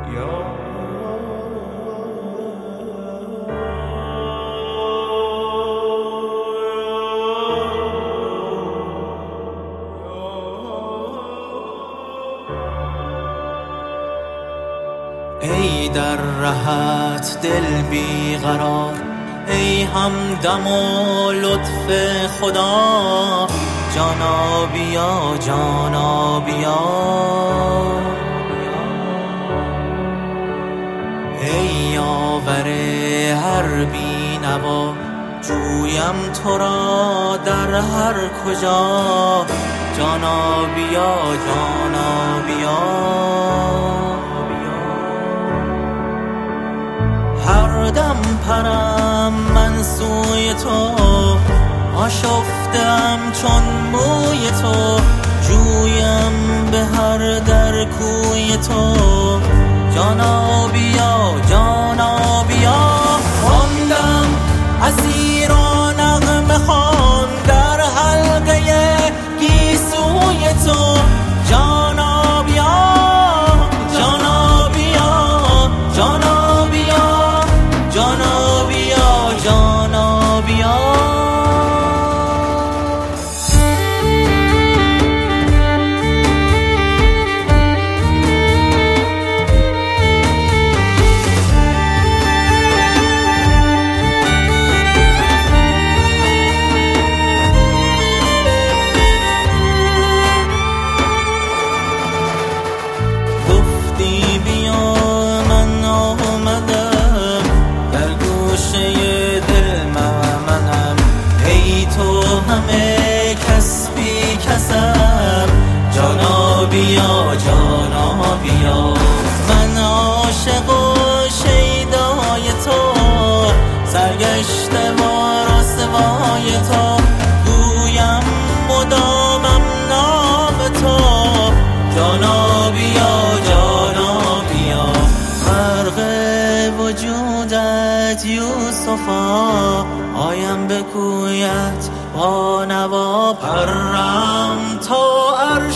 ای در رهت دل بیقرار، ای همدم و لطف خدا، جانا بیا جانا بیا. ای یاور هر بینوا، جویم تو را در هر کجا، جانا بیا جانا بیا. هر دم پرم من سوی تو، آشفتم چون موی تو، جویم به هر در کوی تو، جانا بیا جانا بیا. خواندم اسیر و نغمه خوان در حلقه گیسوی تو، جانا بیا جانا بیا جانا بیا جانا بیا جانا بیا. همه کس بی کسم، جانا بیا جانا بیا. من عاشق و شیدای تو، سرگشته و رسوای تو، گویم مدامم نام تو، جانا بیا جانا بیا. غرق وجودت یوسفا، آیم به کویت با نوا، پرم تا عرش